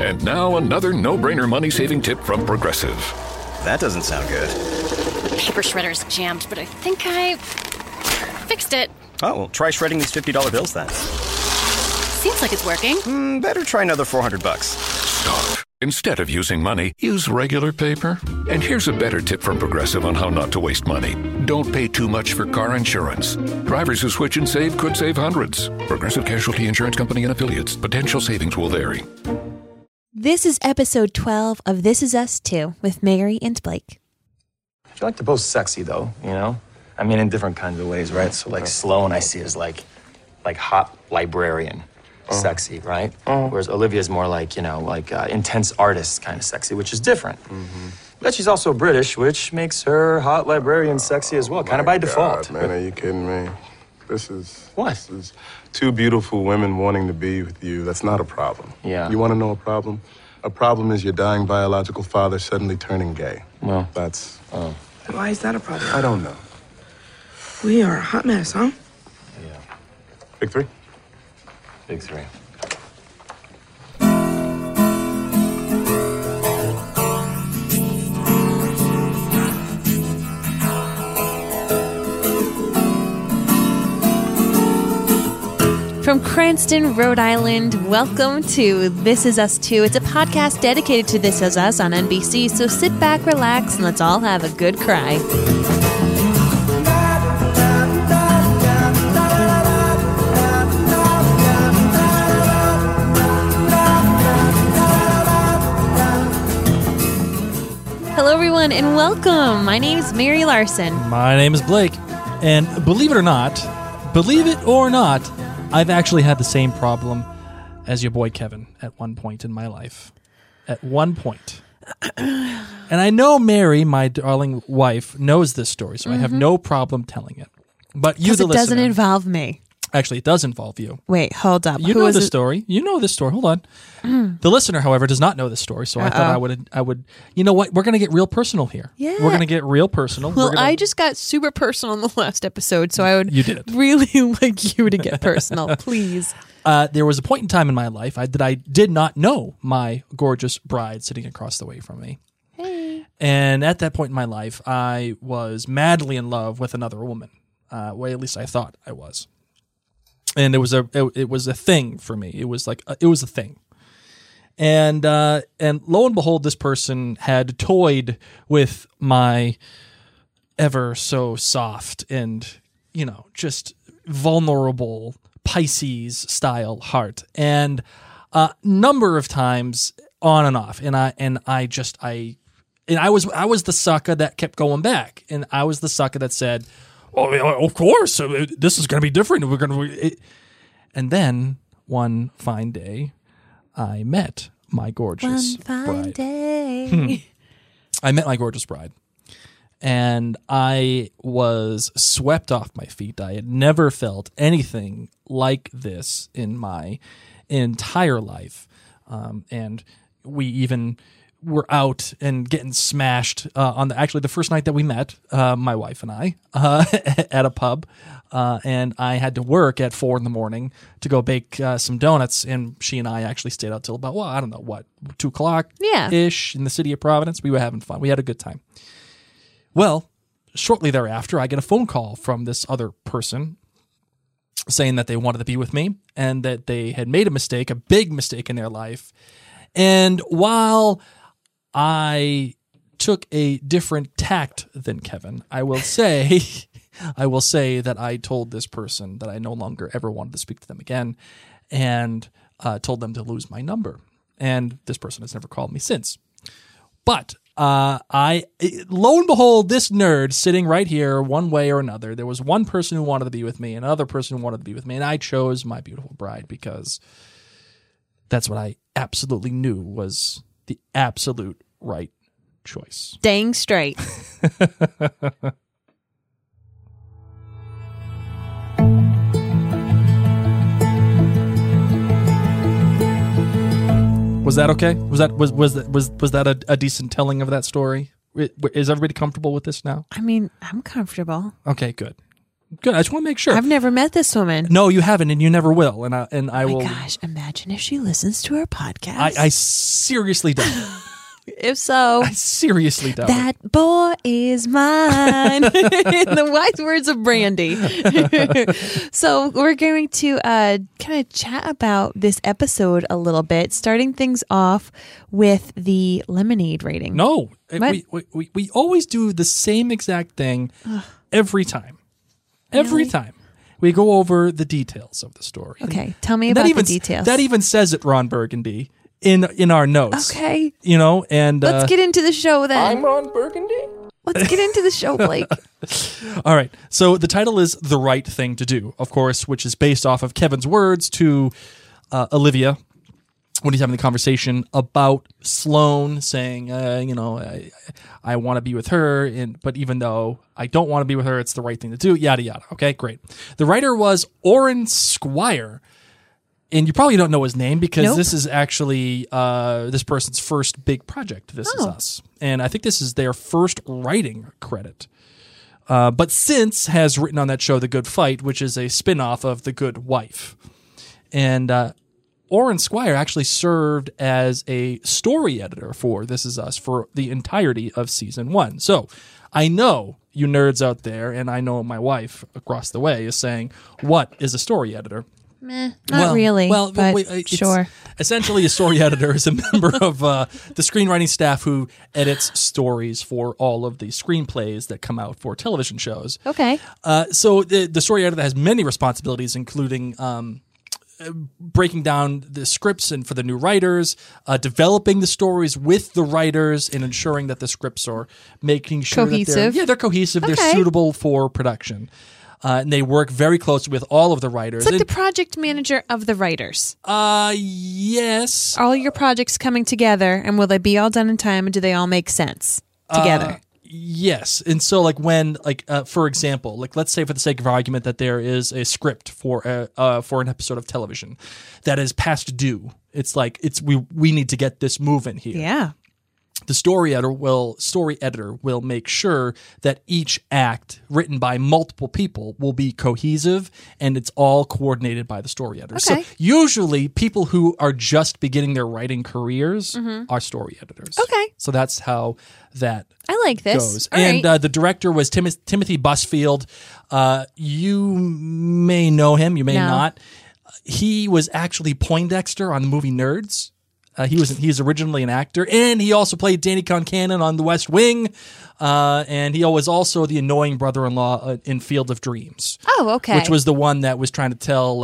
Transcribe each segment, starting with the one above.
And now another no-brainer money-saving tip from Progressive. That doesn't sound good. Paper shredder's jammed, but I think I fixed it. Oh, well, try shredding these $50 bills then. Seems like it's working. Better try another $400. Stop. Instead of using money, use regular paper. And here's a better tip from Progressive on how not to waste money. Don't pay too much for car insurance. Drivers who switch and save could save hundreds. Progressive Casualty Insurance Company and Affiliates. Potential savings will vary. This is episode 12 of This Is Us 2 with Mary and Blake. I feel like they're both sexy, though, you know? I mean, in different kinds of ways, right? So, like, Sloane I see as, like hot librarian sexy, right? Whereas Olivia's more like, you know, like intense artist kind of sexy, which is different. But she's also British, which makes her hot librarian sexy as well, kind of by default. Man, are you kidding me? This is Two beautiful women wanting to be with you. That's not a problem. Yeah. You want to know a problem? A problem is your dying biological father suddenly turning gay. Well, that's... Why is that a problem? I don't know. We are a hot mess, huh? Yeah. Big three? Big three. From Cranston, Rhode Island, welcome to This Is Us 2. It's a podcast dedicated to This Is Us on NBC, so sit back, relax, and let's all have a good cry. Hello, everyone, and welcome. My name is Mary Larson. My name is Blake, and believe it or not, I've actually had the same problem as your boy Kevin at one point in my life. At one point. And I know Mary, my darling wife, knows this story, so I have no problem telling it. But you, the listener... Because it doesn't involve me. Actually, it does involve you. Wait, hold up. You know this story. You know this story. Hold on. The listener, however, does not know this story, so I thought I would. You know what? We're going to get real personal here. Yeah. We're going to get real personal. Well, I just got super personal in the last episode, so I would really like you to get personal, please. There was a point in time in my life that I did not know my gorgeous bride sitting across the way from me. Hey. And at that point in my life, I was madly in love with another woman. Well, at least I thought I was. And it was a thing for me. It was like it was a thing, and lo and behold, this person had toyed with my ever so soft and just vulnerable Pisces style heart, and a number of times on and off, and I was the sucker that kept going back, and I was the sucker that said, "Oh, of course, this is going to be different. We're going to." And then one fine day, I met my gorgeous bride. One fine day. I met my gorgeous bride, and I was swept off my feet. I had never felt anything like this in my entire life, and we even were out and getting smashed on the first night that we met, my wife and I, at a pub, and I had to work at 4 a.m. to go bake some donuts, and she and I actually stayed out till about 2 o'clock ish in the city of Providence. We were having fun. We had a good time. Well, shortly thereafter, I get a phone call from this other person saying that they wanted to be with me and that they had made a big mistake in their life. And while I took a different tact than Kevin, I will say that I told this person that I no longer ever wanted to speak to them again, and told them to lose my number. And this person has never called me since. But lo and behold, this nerd sitting right here, one way or another, there was one person who wanted to be with me, another person who wanted to be with me, and I chose my beautiful bride because that's what I absolutely knew was the absolute right choice. Dang straight. Was that okay? Was that a decent telling of that story? Is everybody comfortable with this now? I mean, I'm comfortable. Okay, good. Good. I just want to make sure. I've never met this woman. No, you haven't, and you never will. And I will. Oh my gosh, imagine if she listens to our podcast. I seriously doubt. If so, I seriously doubt. that boy is mine. In the wise words of Brandy. So we're going to kind of chat about this episode a little bit, starting things off with the lemonade rating. No, What? we always do the same exact thing every time. Every time. We go over the details of the story. Okay, tell me about the details. That even says it, Ron Burgundy, in our notes. Okay. You know, and Let's get into the show then. I'm Ron Burgundy. Let's get into the show, Blake. All right. So the title is The Right Thing to Do, of course, which is based off of Kevin's words to Olivia when he's having the conversation about Sloane saying, I want to be with her, but even though I don't want to be with her, it's the right thing to do, yada, yada. Okay, great. The writer was Oren Squire. And you probably don't know his name because this is actually this person's first big project, This Is Us. And I think this is their first writing credit. But since has written on that show The Good Fight, which is a spin-off of The Good Wife. And Oren Squire actually served as a story editor for This Is Us for the entirety of season 1. So I know you nerds out there, and I know my wife across the way is saying, what is a story editor? Not really, but sure. Essentially, a story editor is a member of the screenwriting staff who edits stories for all of the screenplays that come out for television shows. Okay. So the story editor has many responsibilities, including breaking down the scripts and for the new writers, developing the stories with the writers, and ensuring that the scripts are making sure cohesive. They're cohesive. Okay. They're suitable for production. And they work very closely with all of the writers. It's like the project manager of the writers. Yes. All your projects coming together, and will they be all done in time, and do they all make sense together? Yes. And so when for example, let's say for the sake of argument that there is a script for an episode of television that is past due. It's we need to get this moving here. Yeah. The story editor will make sure that each act written by multiple people will be cohesive and it's all coordinated by the story editor. Okay. So usually people who are just beginning their writing careers are story editors. Okay. So that's how that I like this. goes. All and right. the director was Timothy Busfield. You may know him, you may not. He was actually Poindexter on the movie Nerds. He's originally an actor, and he also played Danny Concannon on The West Wing, and he was also the annoying brother-in-law in Field of Dreams. Oh, okay. Which was the one that was trying to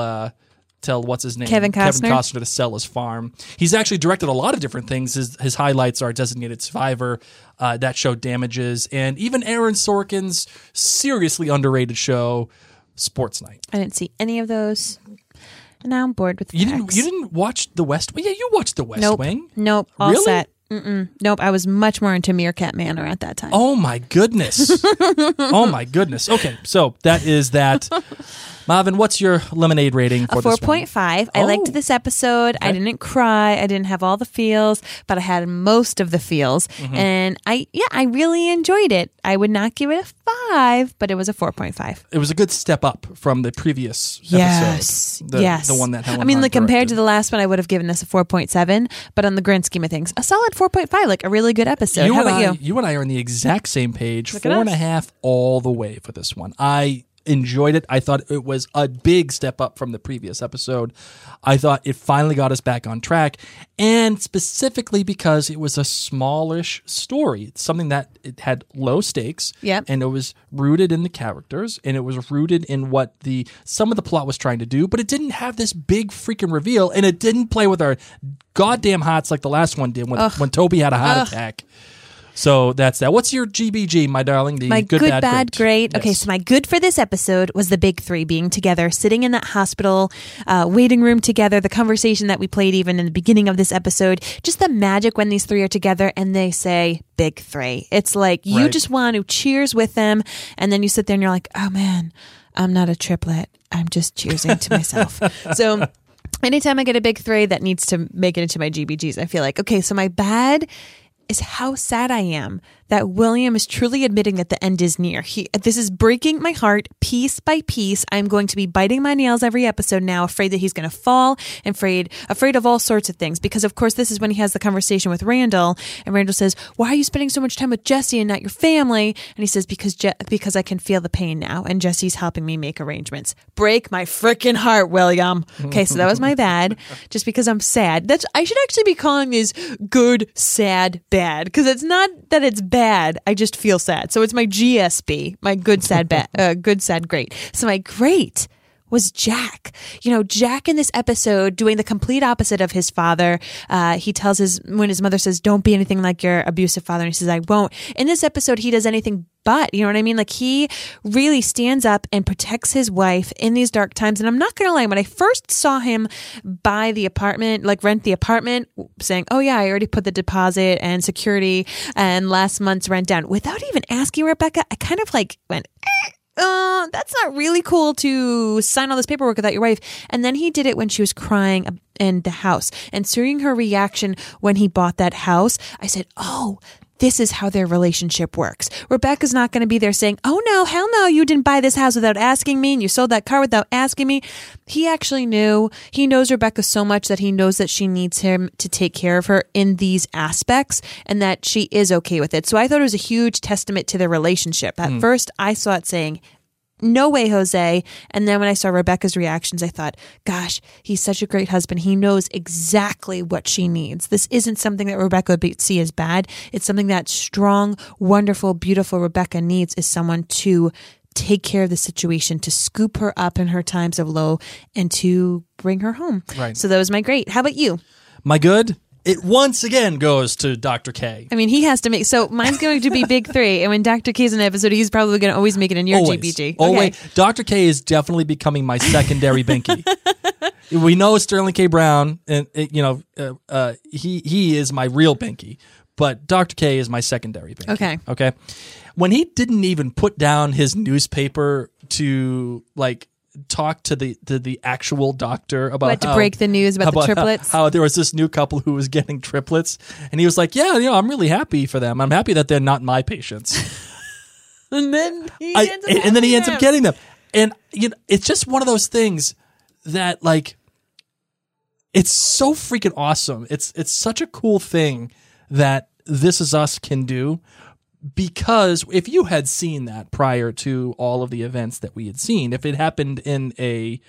tell what's his name? Kevin Costner to sell his farm. He's actually directed a lot of different things. His highlights are Designated Survivor, that show Damages, and even Aaron Sorkin's seriously underrated show Sports Night. I didn't see any of those. And now I'm bored with the You facts. didn't watch The West Wing? Yeah, you watched The West Wing. Nope. All Really? set. Nope. I was much more into Meerkat Manor at that time. Oh my goodness. Oh my goodness. Okay, so that is that. Marvin, what's your lemonade rating for A this one? 4.5. I liked this episode. I didn't cry. I didn't have all the feels, but I had most of the feels. And I really enjoyed it. I would not give it a 5, but it was a 4.5. It was a good step up from the previous Yes. episode. Yes. The one that Helen I mean, Hunt compared to directed. the last one, I would have given this a 4.7, but on the grand scheme of things, a solid 4.5, like a really good episode. How about you? You and I are on the exact same page. Look at us. 4.5 all the way for this one. I enjoyed it. I thought it was a big step up from the previous episode. I thought it finally got us back on track, and specifically because it was a smallish story. It's something that it had low stakes, and it was rooted in the characters, and it was rooted in what some of the plot was trying to do, but it didn't have this big freaking reveal, and it didn't play with our goddamn hearts like the last one did when Toby had a heart attack. So that's that. What's your GBG, my darling? My good, bad, great. Yes. Okay, so my good for this episode was the big three being together, sitting in that hospital waiting room together, the conversation that we played even in the beginning of this episode, just the magic when these three are together and they say big three. It's like you just want to cheers with them, and then you sit there and you're like, oh man, I'm not a triplet. I'm just cheersing to myself. So anytime I get a big three, that needs to make it into my GBGs. I feel like, okay, so my bad is how sad I am that William is truly admitting that the end is near. This is breaking my heart piece by piece. I'm going to be biting my nails every episode now, afraid that he's going to fall, and afraid of all sorts of things. Because of course, this is when he has the conversation with Randall, and Randall says, "Why are you spending so much time with Jesse and not your family?" And he says, because I can feel the pain now, and Jesse's helping me make arrangements. Break my freaking heart, William. Okay, so that was my bad. Just because I'm sad. I should actually be calling these good, sad, bad, because it's not that it's bad. I just feel sad. So it's my GSB, my good, sad, bad, good, sad, great. So my great was Jack. Jack in this episode doing the complete opposite of his father. He tells when his mother says, "Don't be anything like your abusive father," and he says, "I won't." In this episode, he does anything but, you know what I mean? Like, he really stands up and protects his wife in these dark times. And I'm not going to lie, when I first saw him buy the apartment, like rent the apartment, saying, "Oh yeah, I already put the deposit and security and last month's rent down," without even asking Rebecca, I kind of like went, that's not really cool to sign all this paperwork without your wife. And then he did it when she was crying in the house. And seeing her reaction when he bought that house, I said, oh, this is how their relationship works. Rebecca's not going to be there saying, "Oh no, hell no, you didn't buy this house without asking me, and you sold that car without asking me." He actually knew. He knows Rebecca so much that he knows that she needs him to take care of her in these aspects, and that she is okay with it. So I thought it was a huge testament to their relationship. At first, I saw it saying, "No way, Jose." And then when I saw Rebecca's reactions, I thought, gosh, he's such a great husband. He knows exactly what she needs. This isn't something that Rebecca would see as bad. It's something that strong, wonderful, beautiful Rebecca needs, is someone to take care of the situation, to scoop her up in her times of low, and to bring her home. Right. So that was my great. How about you? My good? It once again goes to Dr. K. I mean, he has to make, so mine's going to be big three. And when Dr. K's in the episode, he's probably going to always make it in your GBG. Always. Dr. K is definitely becoming my secondary Binky. We know Sterling K. Brown, and he is my real Binky, but Dr. K is my secondary Binky. Okay. When he didn't even put down his newspaper to talk to the actual doctor about to break the news about the triplets. How there was this new couple who was getting triplets, and he was like, "Yeah, I'm really happy for them. I'm happy that they're not my patients." And then he ends up getting them, and it's just one of those things that it's so freaking awesome. It's such a cool thing that This Is Us can do. Because if you had seen that prior to all of the events that we had seen, if it happened in a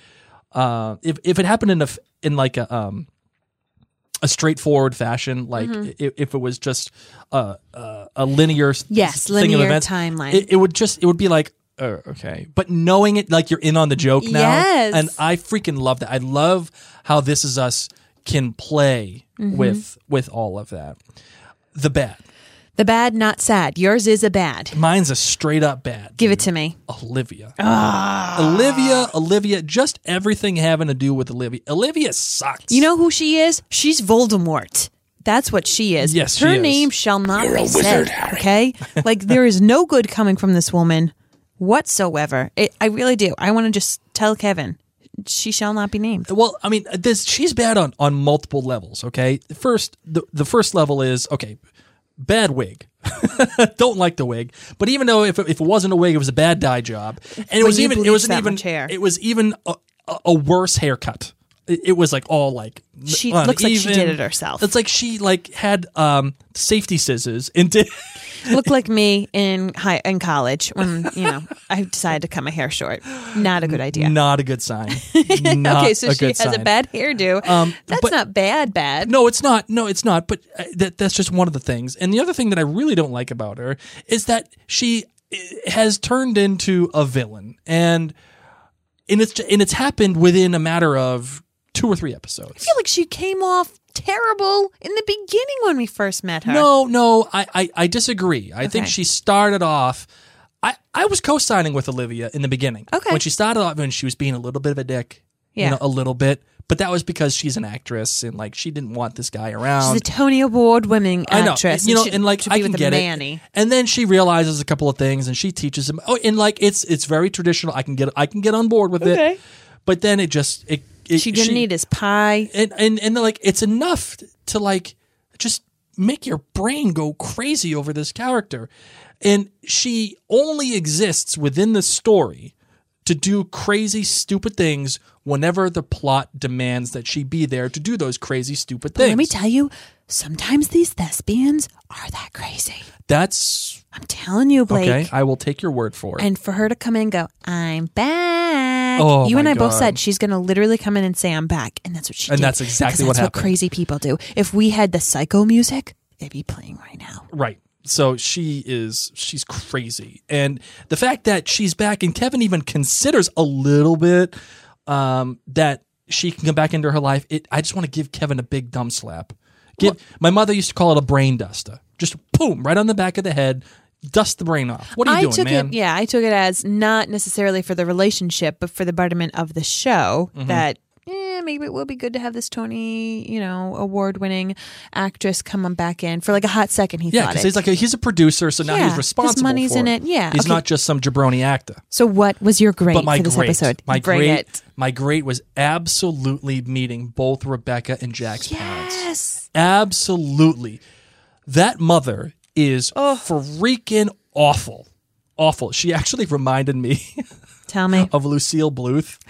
straightforward fashion, if it was just a linear thing of events, timeline, it would be like, okay. But knowing it, like, you're in on the joke now, yes. And I freaking love that. I love how This Is Us can play with all of that. The bad. The bad, not sad. Yours is a bad. Mine's a straight up bad. Give it to me. Olivia. Olivia, just everything having to do with Olivia. Olivia sucks. You know who she is? She's Voldemort. That's what she is. Yes, her she is. name shall not You're be a wizard, said. Harry. Okay? There is no good coming from this woman whatsoever. I really do. I want to just tell Kevin, she shall not be named. Well, I mean, she's bad on multiple levels, okay? First, the first level is, okay, bad wig. Don't like the wig. But even though if it wasn't a wig, it was a bad dye job. And it was even a worse haircut. It was all she looks like she did it herself. It's like she had safety scissors and did looked like me in college when I decided to cut my hair short. Not a good idea. Not a good sign. Okay, so she has a bad hairdo. That's not bad. No, it's not. But that's just one of the things. And the other thing that I really don't like about her is that she has turned into a villain, and it's happened within a matter of 2 or 3 episodes. I feel like she came off terrible in the beginning when we first met her. No, I disagree. I think she started off. I was co-signing with Olivia in the beginning. Okay. When she started off, and she was being a little bit of a dick. Yeah. A little bit. But that was because she's an actress, and she didn't want this guy around. She's a Tony Award-winning actress. I know, and I can get it. And then she realizes a couple of things, and she teaches him. Oh, and it's very traditional. I can get on board with it. But then she didn't need his pie, and it's enough to just make your brain go crazy over this character. And she only exists within the story to do crazy, stupid things whenever the plot demands that she be there to do those crazy, stupid things. Let me tell you, sometimes these thespians are that crazy. I'm telling you, Blake. Okay, I will take your word for it. And for her to come in and go, I'm back. Oh, you and my I both God. said she's going to literally come in and say, I'm back. And that's what she did. And that's exactly 'Cause what that's happened. crazy people do. If we had the Psycho music, they'd be playing right now. Right. So she's crazy. And the fact that she's back, and Kevin even considers a little bit that she can come back into her life, I just want to give Kevin a big dumb slap. My mother used to call it a brain duster. Just boom, right on the back of the head, dust the brain off. What are you doing, man? I took it as not necessarily for the relationship, but for the betterment of the show, that maybe it will be good to have this Tony, award-winning actress come on back in for like a hot second. He thought because he's a producer, so now he's responsible. His money's for in it. Yeah, he's not just some jabroni actor. So what was your grade But for this episode? my Bring it. grade was absolutely meeting both Rebecca and Jack's parents. Yes, absolutely. That mother is freaking awful. Awful. She actually reminded me. Tell me. Of Lucille Bluth.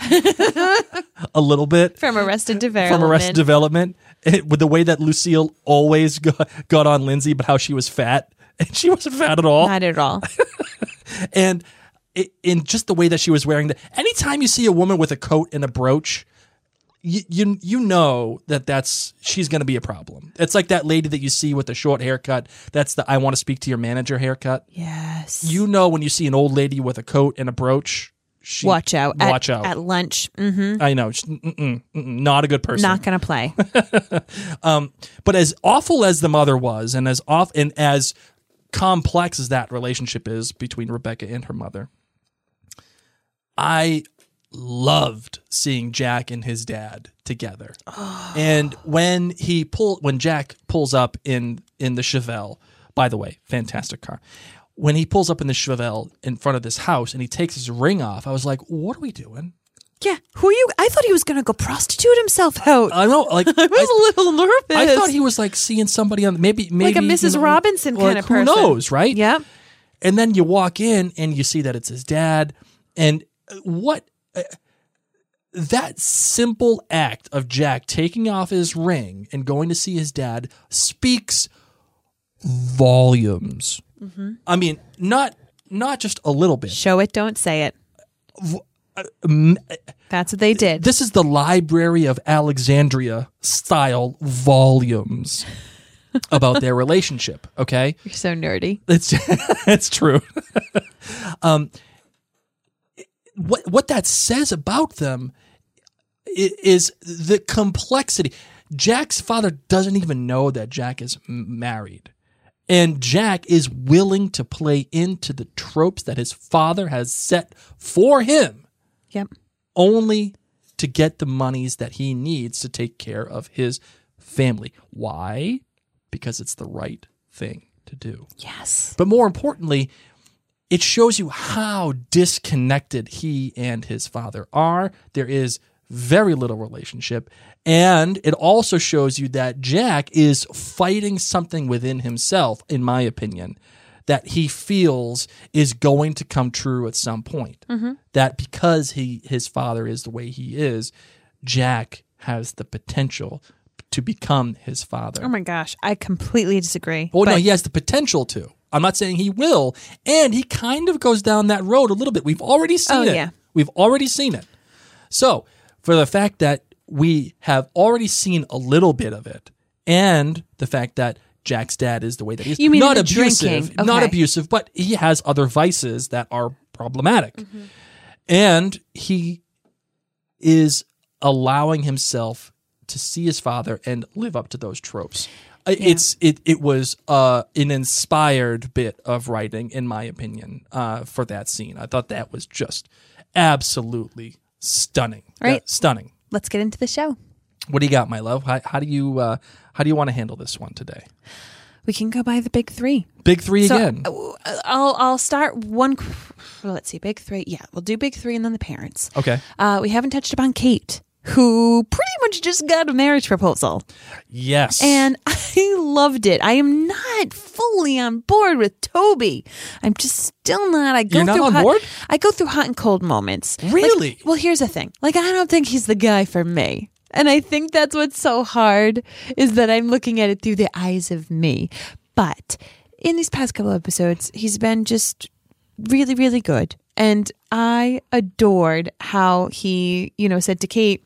A little bit. From Arrested Development. With the way that Lucille always got on Lindsay, but how she was fat. And she wasn't fat at all. Not at all. And in just the way that she was wearing anytime you see a woman with a coat and a brooch, you know she's going to be a problem. It's like that lady that you see with the short haircut. That's the I want to speak to your manager haircut. Yes. You know when you see an old lady with a coat and a brooch. Watch out. Watch out. At lunch. Mm-hmm. I know. Not a good person. Not going to play. But as awful as the mother was, and as complex as that relationship is between Rebecca and her mother, I loved seeing Jack and his dad together. And when Jack pulls up in the Chevelle, by the way, fantastic car. When he pulls up in the Chevelle in front of this house and he takes his ring off, I was like, what are we doing? Yeah. Who are you? I thought he was going to go prostitute himself out. I know. Like I was a little nervous. I thought he was like seeing somebody on maybe like a Mrs. Robinson kind of person. Who knows, right? Yeah. And then you walk in and you see that it's his dad. And that simple act of Jack taking off his ring and going to see his dad speaks volumes. Mm-hmm. I mean, not just a little bit. Show it, don't say it. That's what they did. This is the Library of Alexandria style volumes about their relationship. Okay, you're so nerdy. It's true. What that says about them is the complexity. Jack's father doesn't even know that Jack is married. And Jack is willing to play into the tropes that his father has set for him. Yep. Only to get the monies that he needs to take care of his family. Why? Because it's the right thing to do. Yes. But more importantly, it shows you how disconnected he and his father are. There is very little relationship. And it also shows you that Jack is fighting something within himself, in my opinion, that he feels is going to come true at some point. Mm-hmm. That because his father is the way he is, Jack has the potential to become his father. Oh my gosh, I completely disagree. Oh, no, he has the potential to. I'm not saying he will. And he kind of goes down that road a little bit. We've already seen it. Yeah. We've already seen it. So, for the fact that we have already seen a little bit of it, and the fact that Jack's dad is the way that he is. You mean not the abusive, drinking? Okay. Not abusive, but he has other vices that are problematic. Mm-hmm. And he is allowing himself to see his father and live up to those tropes. Yeah. It was an inspired bit of writing, in my opinion, for that scene. I thought that was just absolutely stunning. Right. Stunning. Let's get into the show. What do you got, my love? How do you want to handle this one today? We can go by the big three. Big three again. I'll start one. Well, let's see. Big three. Yeah, we'll do big three and then the parents. Okay. We haven't touched upon Kate, who pretty much just got a marriage proposal. Yes. And I loved it. I am not fully on board with Toby. I'm just still not. You're not on board? I go through hot and cold moments. Really? Like, well, here's the thing. Like, I don't think he's the guy for me. And I think that's what's so hard, is that I'm looking at it through the eyes of me. But in these past couple episodes, he's been just really, really good. And I adored how he, said to Kate,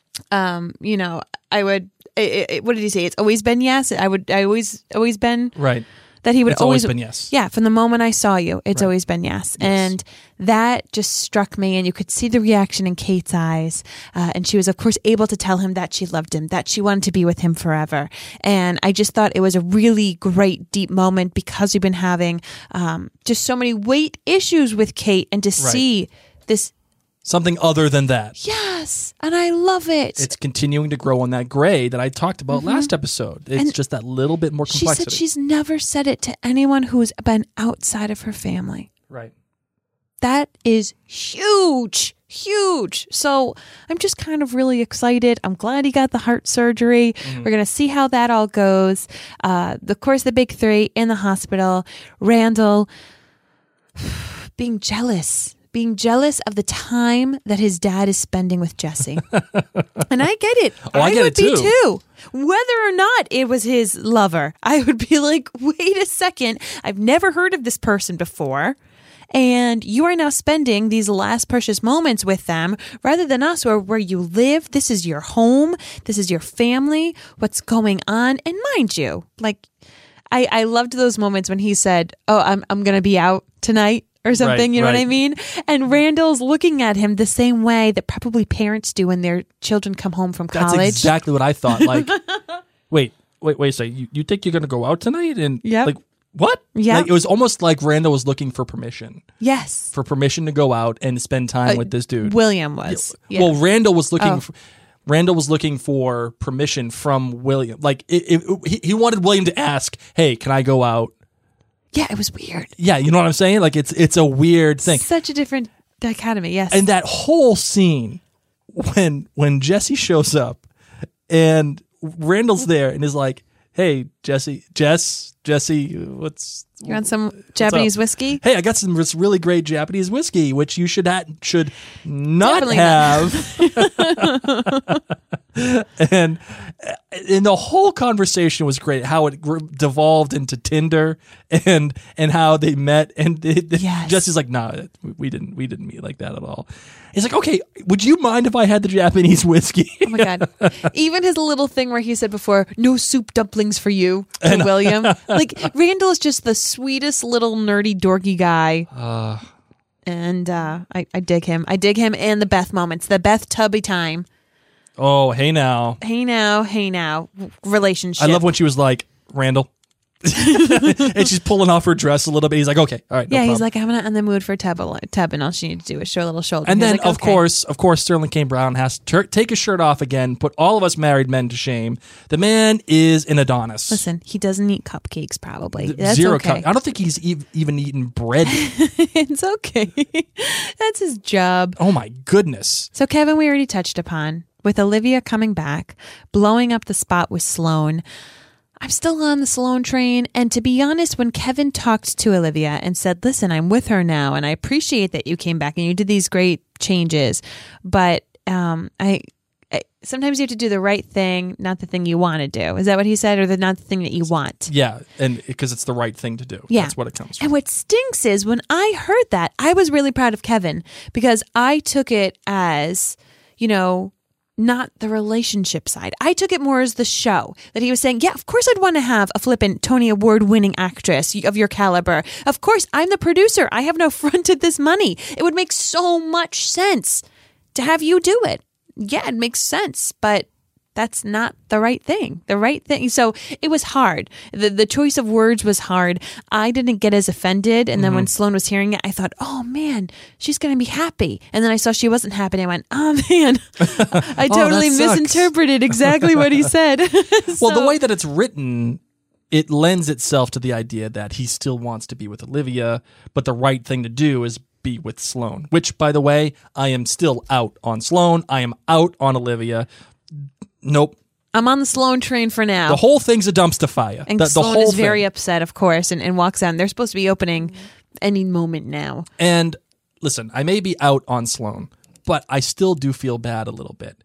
I would, what did he say? It's always been yes. I always been. Right. That he would It's always been yes. Yeah, from the moment I saw you, it's always been yes. And that just struck me, and you could see the reaction in Kate's eyes. And she was, of course, able to tell him that she loved him, that she wanted to be with him forever. And I just thought it was a really great, deep moment, because we've been having just so many weight issues with Kate, and to see this. Something other than that. Yes, and I love it. It's continuing to grow on that gray that I talked about last episode. It's just that little bit more complexity. She said she's never said it to anyone who's been outside of her family. Right. That is huge, huge. So I'm just kind of really excited. I'm glad he got the heart surgery. We're going to see how that all goes. Of course, the big three in the hospital. Randall being jealous of the time that his dad is spending with Jesse. And I get it. I get would it too. Whether or not it was his lover, I would be like, wait a second. I've never heard of this person before. And you are now spending these last precious moments with them rather than us, or where you live. This is your home. This is your family. What's going on? And mind you, like, I loved those moments when he said, oh, I'm going to be out tonight. Or something, you know what I mean? And Randall's looking at him the same way that probably parents do when their children come home from college. That's exactly what I thought. Like, wait a second. You think you're going to go out tonight? And like, what? Yeah. Like, it was almost like Randall was looking for permission. Yes. For permission to go out and spend time with this dude. William was. Yeah. Well, Randall was looking for permission from William. Like, he wanted William to ask, hey, can I go out? Yeah, it was weird. Yeah, you know what I'm saying? Like, it's a weird thing. Such a different dichotomy, yes. And that whole scene when Jesse shows up and Randall's there and is like, hey, Jesse, you want some Japanese whiskey? Hey, I got some really great Japanese whiskey, which you should not Definitely have. And the whole conversation was great. How it devolved into Tinder and how they met. And Jesse's like, "Nah, we didn't meet like that at all." He's like, "Okay, would you mind if I had the Japanese whiskey?" Oh my god! Even his little thing where he said before, "No soup dumplings for you," to William. Like, Randall is just the sweetest little nerdy dorky guy. And I dig him. I dig him, and the Beth moments, the Beth Tubby time. Oh, hey now relationship. I love when she was like, Randall. And she's pulling off her dress a little bit. He's like, okay, all right, no problem. He's like, I'm not in the mood for tub, and all she needs to do is show a little shoulder. And then, like, of course, Sterling K. Brown has to take his shirt off again, put all of us married men to shame. The man is an Adonis. Listen, he doesn't eat cupcakes, probably. That's Zero okay. I don't think he's even eaten bread. It's okay. That's his job. Oh my goodness. So Kevin, we already touched upon, with Olivia coming back, blowing up the spot with Sloane. I'm still on the Sloane train. And to be honest, when Kevin talked to Olivia and said, listen, I'm with her now, and I appreciate that you came back and you did these great changes, but I sometimes you have to do the right thing, not the thing you want to do. Is that what he said? Or not the thing that you want? Yeah, and because it's the right thing to do. Yeah. That's what it comes from. And what stinks is when I heard that, I was really proud of Kevin, because I took it as, not the relationship side. I took it more as the show, that he was saying, yeah, of course I'd want to have a flippant Tony Award winning actress of your caliber. Of course, I'm the producer. I have no fronted this money. It would make so much sense to have you do it. Yeah, it makes sense, but that's not the right thing. So it was hard. The choice of words was hard. I didn't get as offended. And then when Sloane was hearing it, I thought, oh man, she's going to be happy. And then I saw she wasn't happy. And I went, oh man, I totally misinterpreted exactly what he said. Well, the way that it's written, it lends itself to the idea that he still wants to be with Olivia, but the right thing to do is be with Sloane, which, by the way, I am still out on Sloane. I am out on Olivia. Nope. I'm on the Sloane train for now. The whole thing's a dumpster fire. And the Sloane whole is very thing. upset, of course, and walks out. And they're supposed to be opening any moment now. And listen, I may be out on Sloane, but I still do feel bad a little bit.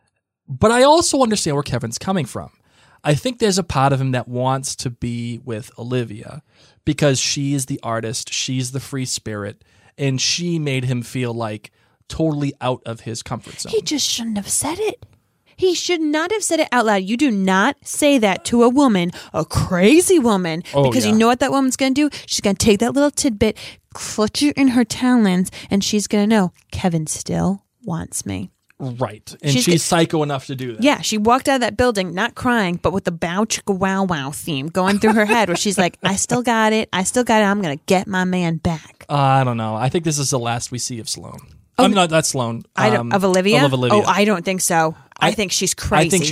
But I also understand where Kevin's coming from. I think there's a part of him that wants to be with Olivia because she is the artist, she's the free spirit, and she made him feel like totally out of his comfort zone. He just shouldn't have said it. He should not have said it out loud. You do not say that to a woman, a crazy woman, because you know what that woman's going to do? She's going to take that little tidbit, clutch it in her talons, and she's going to know Kevin still wants me. Right. And she's psycho enough to do that. Yeah, she walked out of that building not crying, but with the bow chicka wow wow theme going through her head where she's like, I still got it. I'm going to get my man back. I don't know. I think this is the last we see of Sloane. I mean, not Sloane. Of Olivia? Of Olivia. Oh, I don't think so. I think she's crazy. I think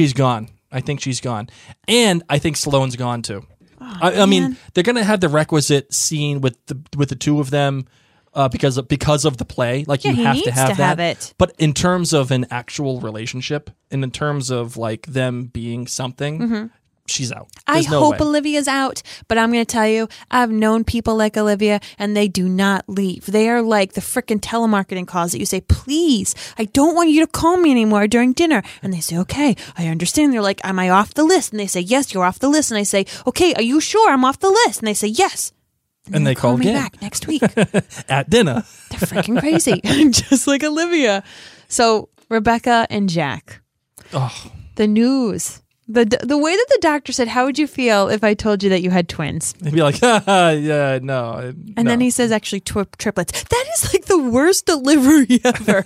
she's gone. And I think Sloane's gone too. I mean, they're going to have the requisite scene with the two of them because of the play. Like, you have to have that. It. But in terms of an actual relationship and in terms of like them being something, she's out. I no hope way. Olivia's out, but I'm going to tell you, I've known people like Olivia, and they do not leave. They are like the frickin' telemarketing calls that you say, please, I don't want you to call me anymore during dinner. And they say, okay, I understand. They're like, am I off the list? And they say, yes, you're off the list. And I say, okay, are you sure I'm off the list? And they say, yes. And they call me again. back next week. At dinner. They're freaking crazy. Just like Olivia. So Rebecca and Jack. Oh. The news. The way that the doctor said, how would you feel if I told you that you had twins? They'd be like, yeah, no. And then he says, actually, triplets. That is like the worst delivery ever.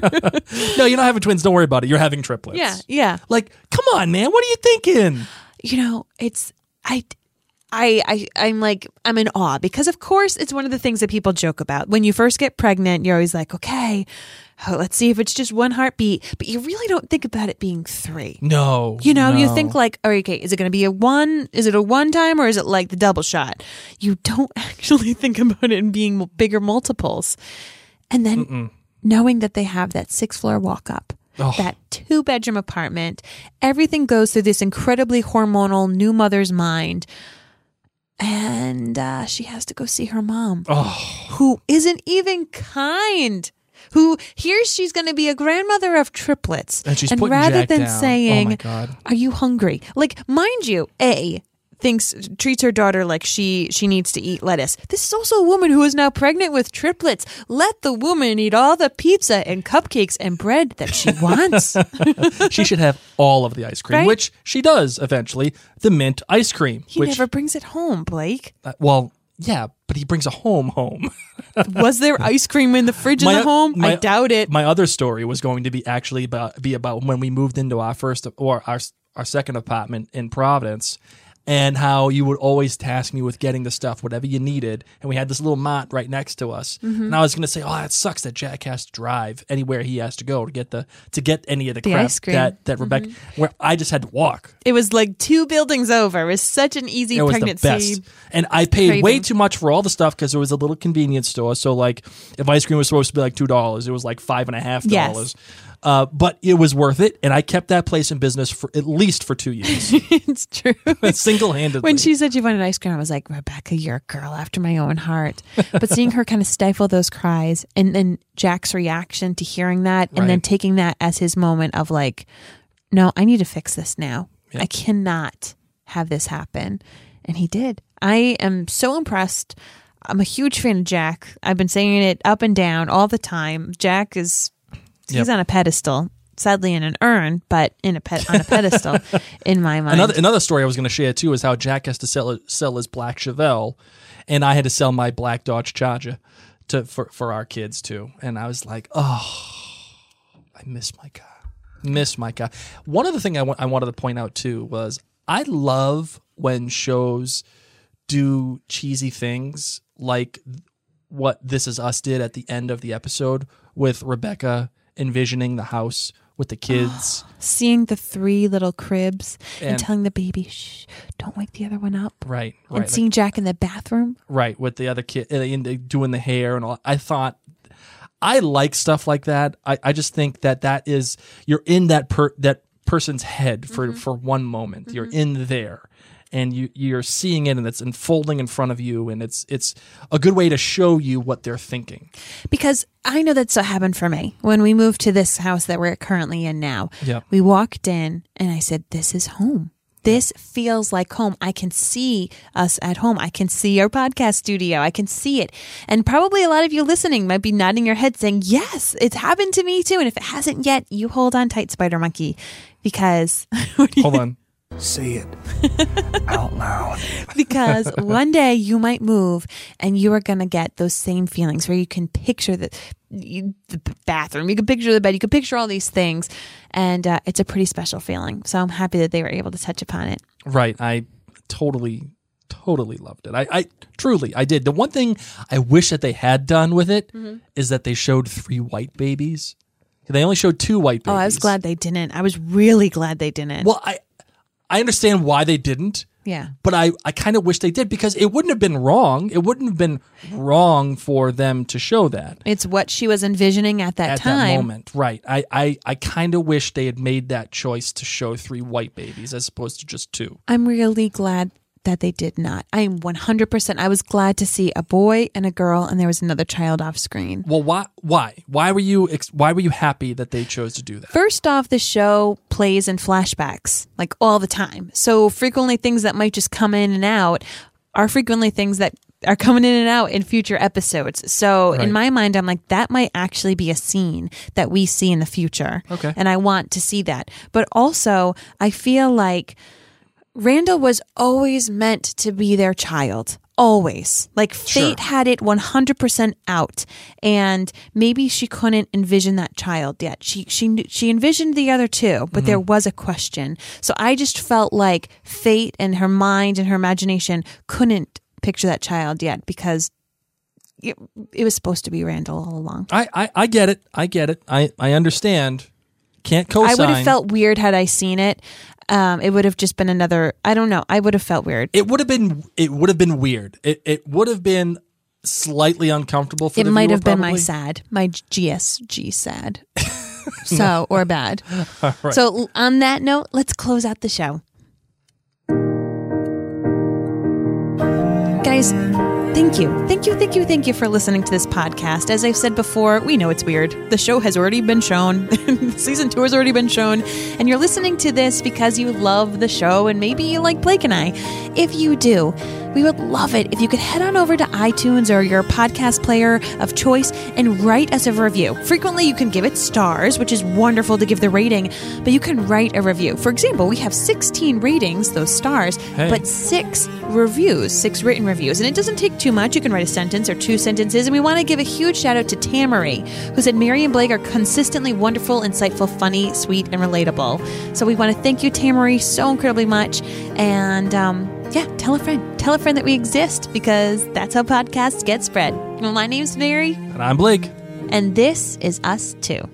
No, you're not having twins. Don't worry about it. You're having triplets. Yeah. Like, come on, man. What are you thinking? You know, it's... I'm in awe because, of course, it's one of the things that people joke about. When you first get pregnant, you're always like, okay, let's see if it's just one heartbeat. But you really don't think about it being three. No. You know, you think like, okay, is it going to be is it a one time or is it like the double shot? You don't actually think about it in being bigger multiples. And then knowing that they have that 6th floor walk up. Oh. That 2-bedroom apartment, everything goes through this incredibly hormonal new mother's mind. And she has to go see her mom, who isn't even kind. Who hears she's going to be a grandmother of triplets, and she's putting rather Jack than down. saying, oh my God. "Are you hungry?" Like, mind you, treats her daughter like she needs to eat lettuce. This is also a woman who is now pregnant with triplets. Let the woman eat all the pizza and cupcakes and bread that she wants. She should have all of the ice cream, Right? which she does eventually. The mint ice cream. He which, never brings it home, Blake. well, yeah, but he brings a home. Was there ice cream in the fridge in the home? I doubt it. My other story was going to be about when we moved into our second apartment in Providence, and how you would always task me with getting the stuff, whatever you needed. And we had this little mart right next to us. And I was going to say, it sucks that Jack has to drive anywhere he has to go to get any of the crap ice cream. that Rebecca, where I just had to walk. It was like 2 buildings over. It was such an easy It was pregnancy. the best. And I paid way craving. too much for all the stuff because it was a little convenience store. So, like, if ice cream was supposed to be like $2, it was like $5.50. Yes. But it was worth it, and I kept that place in business for at least for 2 years, It's true. single-handedly. When she said she wanted ice cream, I was like, Rebecca, you're a girl after my own heart. But seeing her kind of stifle those cries, and then Jack's reaction to hearing that, and then Right. taking that as his moment of like, no, I need to fix this now. Yeah. I cannot have this happen. And he did. I am so impressed. I'm a huge fan of Jack. I've been saying it up and down all the time. Jack is... He's on a pedestal, sadly in an urn, but on a pedestal in my mind. Another story I was going to share too is how Jack has to sell his black Chevelle, and I had to sell my black Dodge Charger for our kids too. And I was like, I miss my car. One other thing I wanted to point out too was I love when shows do cheesy things like what This Is Us did at the end of the episode with Rebecca envisioning the house with the kids. Seeing the 3 little cribs and And- telling the baby, shh, don't wake the other one up. Right. And seeing Jack in the bathroom. Right, with the other kid and doing the hair and all. I thought, I like stuff like that. I just think that is, you're in that person's head for one moment. You're in there, and you're seeing it, and it's unfolding in front of you, and it's a good way to show you what they're thinking. Because I know that's what happened for me when we moved to this house that we're currently in now. Yeah. We walked in, and I said, "This is home. This feels like home. I can see us at home. I can see our podcast studio. I can see it." And probably a lot of you listening might be nodding your head saying, yes, it's happened to me too. And if it hasn't yet, you hold on tight, Spider Monkey, because Hold on. Say it out loud. because one day you might move and you are going to get those same feelings where you can picture the bathroom, you can picture the bed, you can picture all these things. And it's a pretty special feeling. So I'm happy that they were able to touch upon it. Right. I totally loved it. I truly did. The one thing I wish that they had done with it is that they showed 3 white babies. They only showed 2 white babies. Oh, I was glad they didn't. I was really glad they didn't. Well, I understand why they didn't. Yeah. But I kind of wish they did, because it wouldn't have been wrong. It wouldn't have been wrong for them to show that. It's what she was envisioning at that time. At that moment, right. I kind of wish they had made that choice to show 3 white babies as opposed to just 2. I'm really glad that they did not. I am 100%. I was glad to see a boy and a girl, and there was another child off screen. Well, why were you happy that they chose to do that? First off, the show plays in flashbacks like all the time. So frequently things that might just come in and out are frequently things that are coming in and out in future episodes. So in my mind, I'm like, that might actually be a scene that we see in the future. Okay. And I want to see that. But also, I feel like Randall was always meant to be their child. Always. Like fate had it 100% out, and maybe she couldn't envision that child yet. She envisioned the other 2, but there was a question. So I just felt like fate and her mind and her imagination couldn't picture that child yet, because it was supposed to be Randall all along. I get it. I understand. Can't co-sign. I would have felt weird had I seen it. It would have just been another, I don't know. I would have felt weird. It would have been weird. It would have been slightly uncomfortable for the viewer. It might have been probably. my GSG sad. So, or bad. Right. So on that note, let's close out the show. Guys, thank you for listening to this podcast. As I've said before, we know it's weird. The show has already been shown. Season 2 has already been shown. And you're listening to this because you love the show, and maybe you like Blake and I. If you do, we would love it if you could head on over to iTunes or your podcast player of choice and write us a review. Frequently, you can give it stars, which is wonderful to give the rating, but you can write a review. For example, we have 16 ratings, those stars, but 6 reviews, 6 written reviews. And it doesn't take too much. You can write a sentence or 2 sentences. And we want to give a huge shout out to Tamari, who said Mary and Blake are consistently wonderful, insightful, funny, sweet, and relatable. So we want to thank you, Tamari, so incredibly much. And tell a friend. Tell a friend that we exist, because that's how podcasts get spread. Well, my name's Mary. And I'm Blake. And this is Us Too.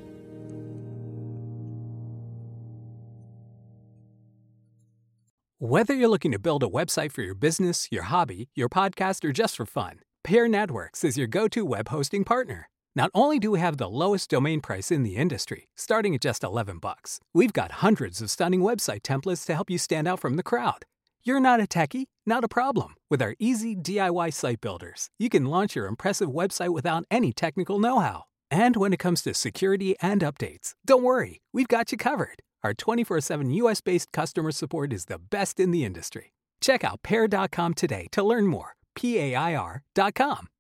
Whether you're looking to build a website for your business, your hobby, your podcast, or just for fun, Pair Networks is your go-to web hosting partner. Not only do we have the lowest domain price in the industry, starting at just $11, we've got hundreds of stunning website templates to help you stand out from the crowd. You're not a techie? Not a problem. With our easy DIY site builders, you can launch your impressive website without any technical know-how. And when it comes to security and updates, don't worry, we've got you covered. Our 24/7 US-based customer support is the best in the industry. Check out Pair.com today to learn more. PAIR.com.